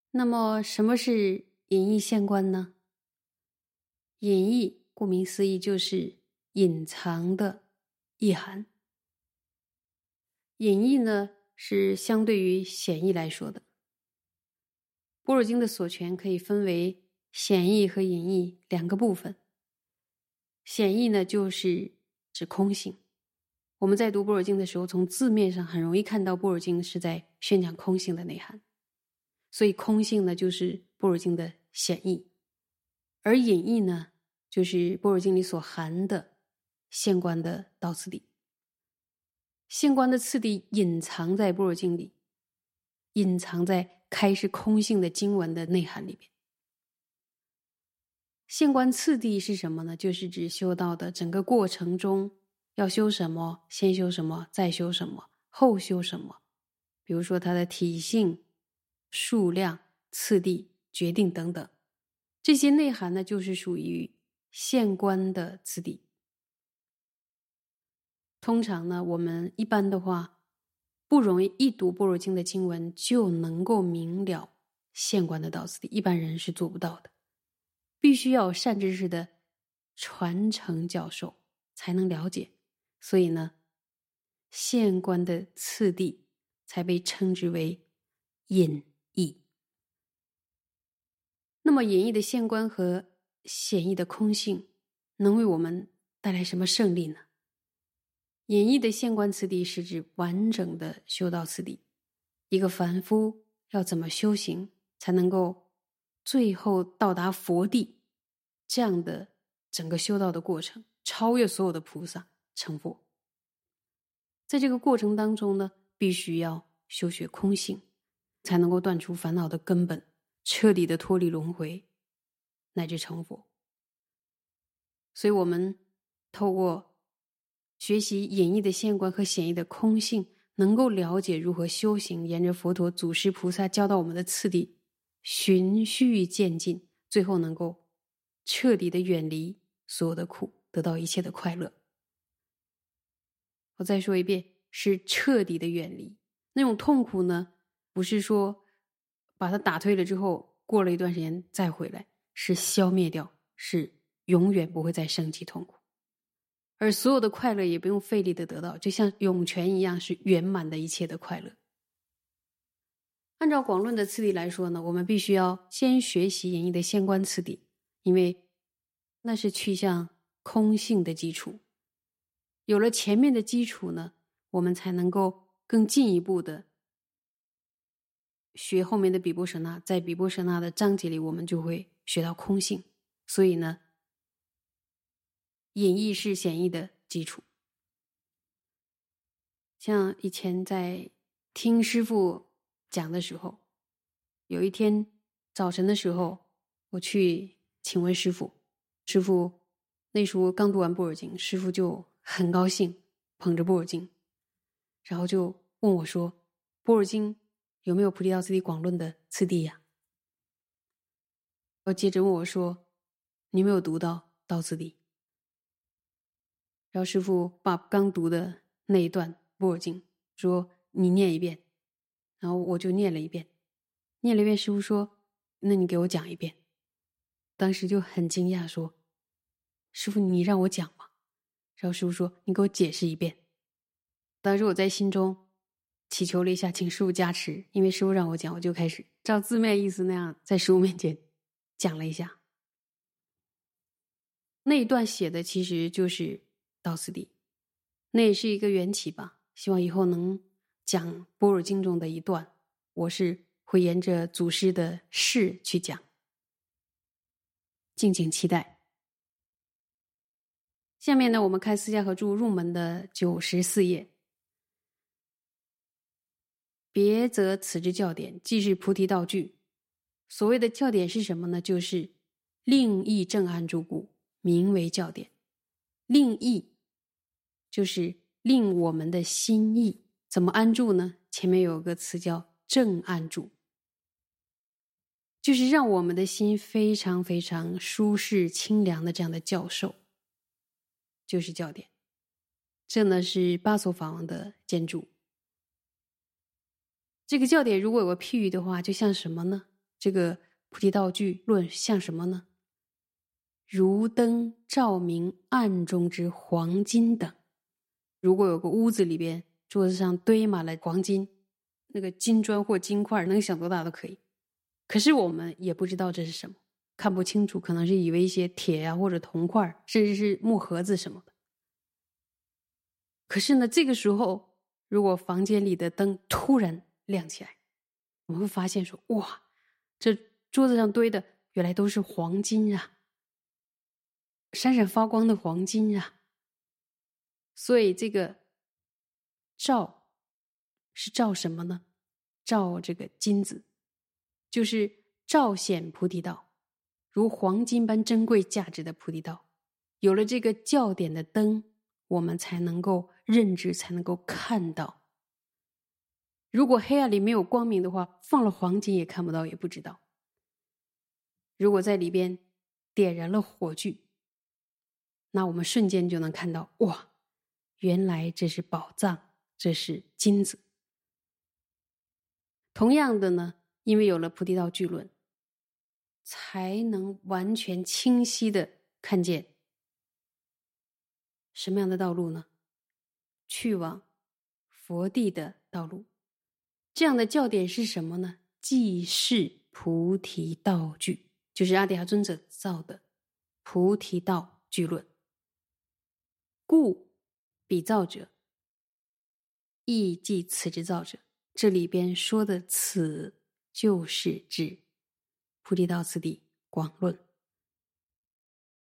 那么什么是隐逸现观呢？隐逸顾名思义就是隐藏的意涵。隐逸呢是相对于显逸来说的。般若经的所权可以分为显逸和隐逸两个部分。显逸呢就是指空性。我们在读般若经的时候，从字面上很容易看到般若经是在宣讲空性的内涵。所以空性呢就是般若经的显逸。而隐逸呢就是般若经里所含的现观的道次第。现观的次第隐藏在般若经里，隐藏在开示空性的经文的内涵里边。现观次第是什么呢？就是指修道的整个过程中要修什么，先修什么，再修什么，后修什么。比如说它的体性、数量、次第、决定等等，这些内涵呢就是属于现观的次第。通常呢我们一般的话不容易一读般若经的经文就能够明了现观的道次第，一般人是做不到的。必须要有善知识的传承教授才能了解，所以呢现观的次第才被称之为隐逸。那么隐逸的现观和显逸的空性能为我们带来什么胜利呢？隐逸的现观次第是指完整的修道次第，一个凡夫要怎么修行才能够最后到达佛地，这样的整个修道的过程，超越所有的菩萨成佛。在这个过程当中呢，必须要修学空性，才能够断除烦恼的根本，彻底的脱离轮回，乃至成佛。所以我们透过学习隐逸的现观和显逸的空性，能够了解如何修行，沿着佛陀祖师菩萨教导我们的次第，循序渐进，最后能够彻底的远离所有的苦，得到一切的快乐。我再说一遍，是彻底的远离。那种痛苦呢，不是说把它打退了之后，过了一段时间再回来，是消灭掉，是永远不会再升起痛苦。而所有的快乐也不用费力的得到，就像涌泉一样，是圆满的一切的快乐。按照广论的次第来说呢，我们必须要先学习隐逸的现观次第，因为那是去向空性的基础。有了前面的基础呢，我们才能够更进一步的学后面的毗波舍那，在毗波舍那的章节里，我们就会学到空性。所以呢，隐逸是显逸的基础。像以前在听师父讲的时候，有一天早晨的时候，我去请问师父，师父那时候刚读完般若经，师父就很高兴，捧着般若经，然后就问我说，般若经有没有菩提道次第广论的次第呀？然后接着问我说，你有没有读到道次第？然后师父把刚读的那一段般若经说，你念一遍。然后我就念了一遍，念了一遍，师父说，那你给我讲一遍。当时就很惊讶说，师父你让我讲吗？然后师父说，你给我解释一遍。当时我在心中祈求了一下，请师父加持，因为师父让我讲，我就开始照字面意思那样在师父面前讲了一下。那一段写的其实就是道次第，那也是一个缘起吧，希望以后能讲般若经中的一段，我是会沿着祖师的事去讲，敬请期待。下面呢，我们看四家合著入门的94页。别则此之教典，即是菩提道具。所谓的教典是什么呢？就是令意正安住故，名为教典。令意就是令我们的心意怎么安住呢？前面有个词叫正安住，就是让我们的心非常非常舒适清凉的这样的教授，就是教典。这呢是八所法王的建筑。这个教典如果有个譬喻的话，就像什么呢？ 这个菩提道具论像什么呢？如灯照明暗中之黄金等。如果有个屋子里边桌子上堆满了黄金，那个金砖或金块能想多大都可以，可是我们也不知道这是什么，看不清楚，可能是以为一些铁啊或者铜块，甚至是木盒子什么的。可是呢，这个时候如果房间里的灯突然亮起来，我们会发现说，哇，这桌子上堆的原来都是黄金啊，闪闪发光的黄金啊。所以这个照是照什么呢？照这个金子，就是照显菩提道，如黄金般珍贵价值的菩提道。有了这个教典的灯，我们才能够认知，才能够看到。如果黑暗里没有光明的话，放了黄金也看不到，也不知道。如果在里边点燃了火炬，那我们瞬间就能看到，哇，原来这是宝藏，这是金子。同样的呢，因为有了菩提道具论，才能完全清晰的看见什么样的道路呢？去往佛地的道路。这样的教典是什么呢？即是菩提道具，就是阿底峡尊者造的菩提道具论。故彼造者，亦即此之造者。这里边说的此，就是指菩提道次第广论。